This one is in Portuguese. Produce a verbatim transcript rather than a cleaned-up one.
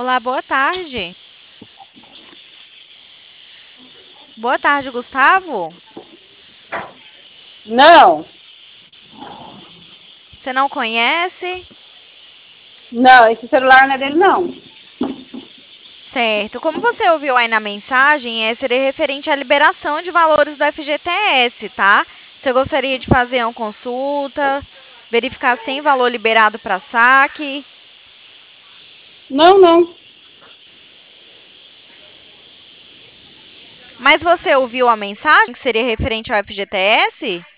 Olá, boa tarde. Boa tarde, Gustavo. Não, Você não conhece? não, esse celular não é dele, não. Certo. Como você ouviu aí na mensagem, é, seria referente à liberação de valores do F G T S, tá? Você gostaria de fazer uma consulta, verificar se tem valor liberado para saque? Não, não. Mas você ouviu a mensagem que seria referente ao F G T S?